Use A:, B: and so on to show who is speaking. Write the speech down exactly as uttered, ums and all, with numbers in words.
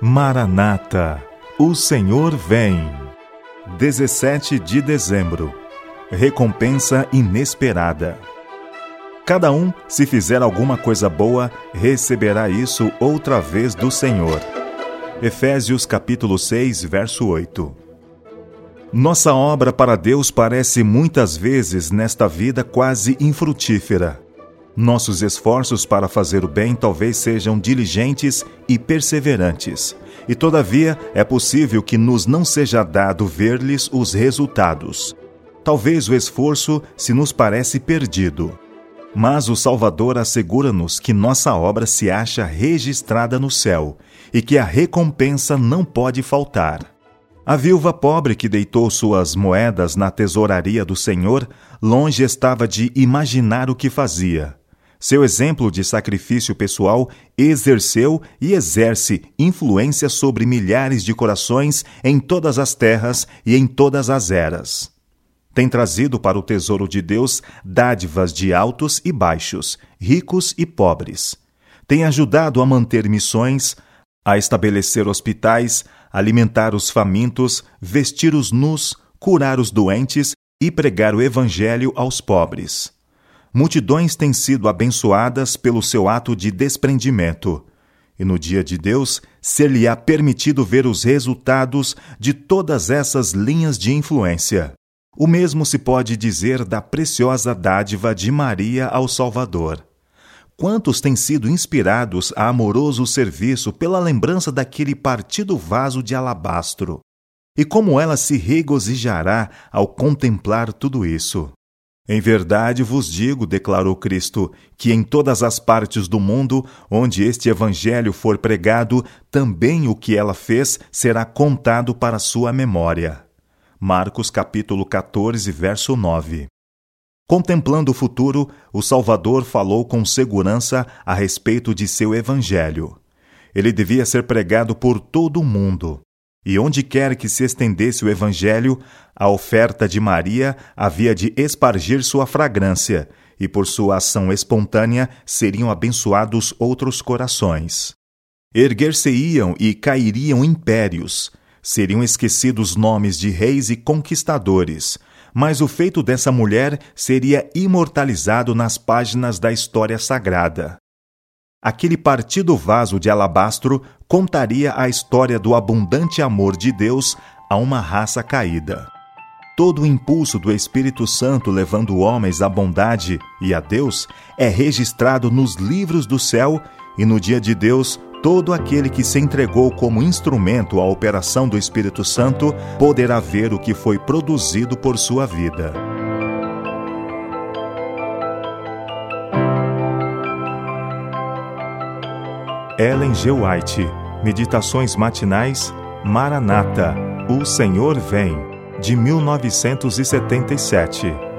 A: Maranata, o Senhor vem. dezessete de dezembro. Recompensa inesperada. Cada um, se fizer alguma coisa boa, receberá isso outra vez do Senhor. Efésios capítulo seis, verso oito. Nossa obra para Deus parece muitas vezes nesta vida quase infrutífera. Nossos esforços para fazer o bem talvez sejam diligentes e perseverantes, e todavia é possível que nos não seja dado ver-lhes os resultados. Talvez o esforço se nos parece perdido. Mas o Salvador assegura-nos que nossa obra se acha registrada no céu e que a recompensa não pode faltar. A viúva pobre que deitou suas moedas na tesouraria do Senhor longe estava de imaginar o que fazia. Seu exemplo de sacrifício pessoal exerceu e exerce influência sobre milhares de corações em todas as terras e em todas as eras. Tem trazido para o tesouro de Deus dádivas de altos e baixos, ricos e pobres. Tem ajudado a manter missões, a estabelecer hospitais, alimentar os famintos, vestir os nus, curar os doentes e pregar o evangelho aos pobres. Multidões têm sido abençoadas pelo seu ato de desprendimento. E no dia de Deus, ser-lhe-á permitido ver os resultados de todas essas linhas de influência. O mesmo se pode dizer da preciosa dádiva de Maria ao Salvador. Quantos têm sido inspirados a amoroso serviço pela lembrança daquele partido vaso de alabastro? E como ela se regozijará ao contemplar tudo isso? Em verdade vos digo, declarou Cristo, que em todas as partes do mundo, onde este evangelho for pregado, também o que ela fez será contado para sua memória. Marcos capítulo quatorze, verso nove. Contemplando o futuro, o Salvador falou com segurança a respeito de seu evangelho. Ele devia ser pregado por todo o mundo. E onde quer que se estendesse o evangelho, a oferta de Maria havia de espargir sua fragrância, e por sua ação espontânea seriam abençoados outros corações. Erguer-se-iam e cairiam impérios, seriam esquecidos nomes de reis e conquistadores, mas o feito dessa mulher seria imortalizado nas páginas da história sagrada. Aquele partido vaso de alabastro contaria a história do abundante amor de Deus a uma raça caída. Todo o impulso do Espírito Santo levando homens à bondade e a Deus é registrado nos livros do céu, e no dia de Deus, todo aquele que se entregou como instrumento à operação do Espírito Santo poderá ver o que foi produzido por sua vida. Ellen G. White, Meditações Matinais, Maranata, o Senhor vem, de mil novecentos e setenta e sete.